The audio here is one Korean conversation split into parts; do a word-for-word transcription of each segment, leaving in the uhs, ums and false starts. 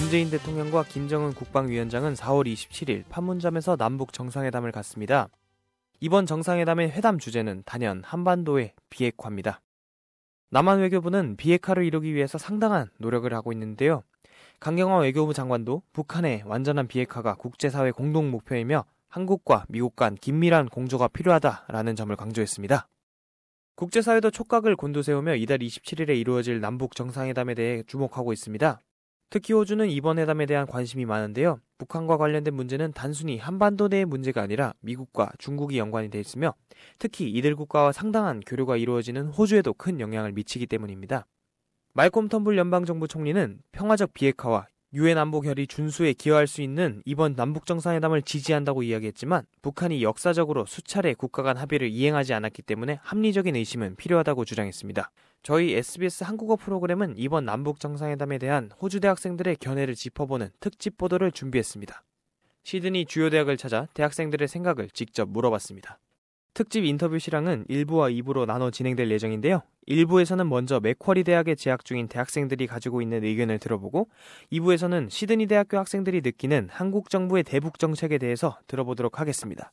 문재인 대통령과 김정은 국방위원장은 사월 이십칠일 판문점에서 남북 정상회담을 갖습니다. 이번 정상회담의 회담 주제는 단연 한반도의 비핵화입니다. 남한 외교부는 비핵화를 이루기 위해서 상당한 노력을 하고 있는데요. 강경화 외교부 장관도 북한의 완전한 비핵화가 국제사회 공동 목표이며 한국과 미국 간 긴밀한 공조가 필요하다라는 점을 강조했습니다. 국제사회도 촉각을 곤두세우며 이달 이십칠일에 이루어질 남북 정상회담에 대해 주목하고 있습니다. 특히 호주는 이번 회담에 대한 관심이 많은데요. 북한과 관련된 문제는 단순히 한반도 내의 문제가 아니라 미국과 중국이 연관이 돼 있으며 특히 이들 국가와 상당한 교류가 이루어지는 호주에도 큰 영향을 미치기 때문입니다. 말콤 텀블 연방정부 총리는 평화적 비핵화와 유엔 안보 결의 준수에 기여할 수 있는 이번 남북 정상회담을 지지한다고 이야기했지만 북한이 역사적으로 수차례 국가 간 합의를 이행하지 않았기 때문에 합리적인 의심은 필요하다고 주장했습니다. 저희 에스비에스 한국어 프로그램은 이번 남북 정상회담에 대한 호주 대학생들의 견해를 짚어보는 특집 보도를 준비했습니다. 시드니 주요 대학을 찾아 대학생들의 생각을 직접 물어봤습니다. 특집 인터뷰 실황은 일 부와 이 부로 나눠 진행될 예정인데요. 일 부에서는 먼저 맥쿼리 대학에 재학 중인 대학생들이 가지고 있는 의견을 들어보고 이 부에서는 시드니 대학교 학생들이 느끼는 한국 정부의 대북 정책에 대해서 들어보도록 하겠습니다.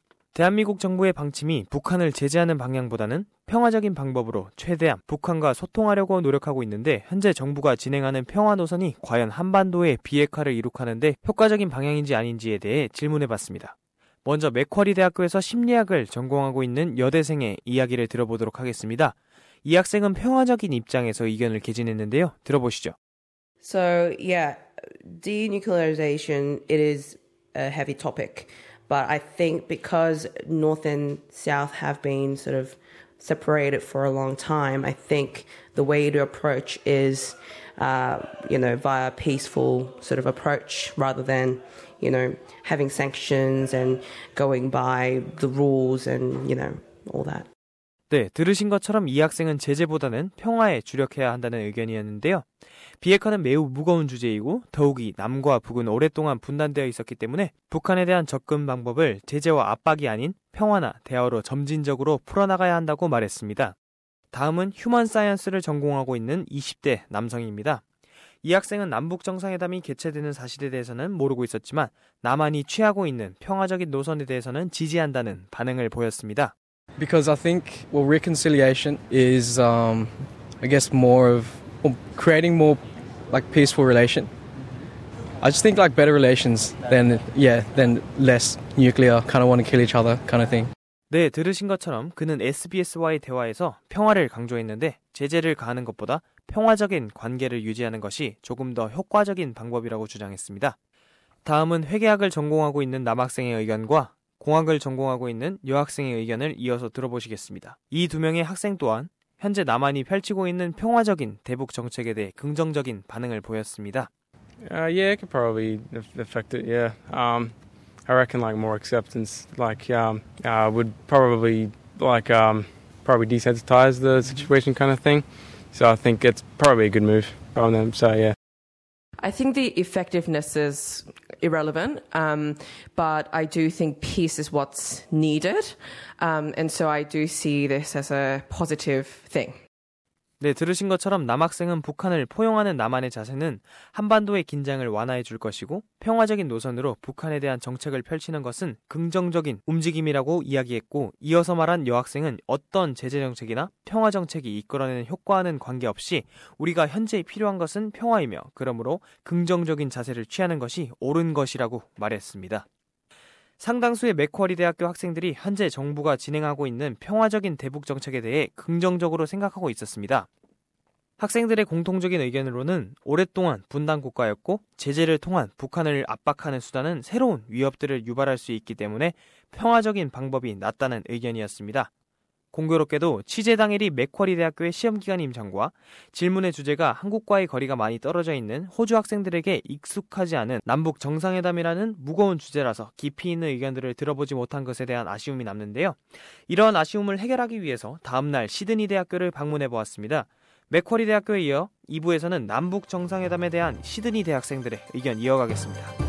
대한민국 정부의 방침이 북한을 제재하는 방향보다는 평화적인 방법으로 최대한 북한과 소통하려고 노력하고 있는데 현재 정부가 진행하는 평화 노선이 과연 한반도의 비핵화를 이룩하는 데 효과적인 방향인지 아닌지에 대해 질문해봤습니다. 먼저 맥쿼리 대학교에서 심리학을 전공하고 있는 여대생의 이야기를 들어보도록 하겠습니다. 이 학생은 평화적인 입장에서 의견을 개진했는데요. 들어보시죠. So, yeah, denuclearization, it is a heavy topic. But I think because North and South have been sort of separated for a long time, I think the way to approach is, uh, you know, via peaceful sort of approach rather than, you know, having sanctions and going by the rules and, you know, all that. 네, 들으신 것처럼 이 학생은 제재보다는 평화에 주력해야 한다는 의견이었는데요. 비핵화는 매우 무거운 주제이고 더욱이 남과 북은 오랫동안 분단되어 있었기 때문에 북한에 대한 접근 방법을 제재와 압박이 아닌 평화나 대화로 점진적으로 풀어나가야 한다고 말했습니다. 다음은 휴먼 사이언스를 전공하고 있는 이십 대 남성입니다. 이 학생은 남북 정상회담이 개최되는 사실에 대해서는 모르고 있었지만 남한이 취하고 있는 평화적인 노선에 대해서는 지지한다는 반응을 보였습니다. Because I think, well, reconciliation is, um, I guess, more of well, creating more, like, peaceful relation. I just think, like, better relations than, yeah, than less nuclear, kind of want to kill each other kind of thing. 네, 들으신 것처럼 그는 에스비에스와의 대화에서 평화를 강조했는데 제재를 가하는 것보다 평화적인 관계를 유지하는 것이 조금 더 효과적인 방법이라고 주장했습니다. 다음은 회계학을 전공하고 있는 남학생의 의견과 공학을 전공하고 있는 여학생의 의견을 이어서 들어보시겠습니다. 이 두 명의 학생 또한 현재 남한이 펼치고 있는 평화적인 대북 정책에 대해 긍정적인 반응을 보였습니다. Uh, yeah, it could probably affect it. Yeah, um, I reckon like more acceptance, like um, uh, would probably like um, probably desensitize the situation, kind of thing. So I think it's probably a good move from them. So yeah. I think the effectiveness is irrelevant, um, but I do think peace is what's needed, um, and so I do see this as a positive thing. 네, 들으신 것처럼 남학생은 북한을 포용하는 남한의 자세는 한반도의 긴장을 완화해 줄 것이고 평화적인 노선으로 북한에 대한 정책을 펼치는 것은 긍정적인 움직임이라고 이야기했고 이어서 말한 여학생은 어떤 제재 정책이나 평화 정책이 이끌어내는 효과와는 관계없이 우리가 현재 필요한 것은 평화이며 그러므로 긍정적인 자세를 취하는 것이 옳은 것이라고 말했습니다. 상당수의 맥쿼리 대학교 학생들이 현재 정부가 진행하고 있는 평화적인 대북 정책에 대해 긍정적으로 생각하고 있었습니다. 학생들의 공통적인 의견으로는 오랫동안 분단 국가였고 제재를 통한 북한을 압박하는 수단은 새로운 위협들을 유발할 수 있기 때문에 평화적인 방법이 낫다는 의견이었습니다. 공교롭게도 취재 당일이 맥쿼리 대학교의 시험기간 임장과 질문의 주제가 한국과의 거리가 많이 떨어져 있는 호주 학생들에게 익숙하지 않은 남북 정상회담이라는 무거운 주제라서 깊이 있는 의견들을 들어보지 못한 것에 대한 아쉬움이 남는데요. 이러한 아쉬움을 해결하기 위해서 다음날 시드니 대학교를 방문해 보았습니다. 맥쿼리 대학교에 이어 이 부에서는 남북 정상회담에 대한 시드니 대학생들의 의견 이어가겠습니다.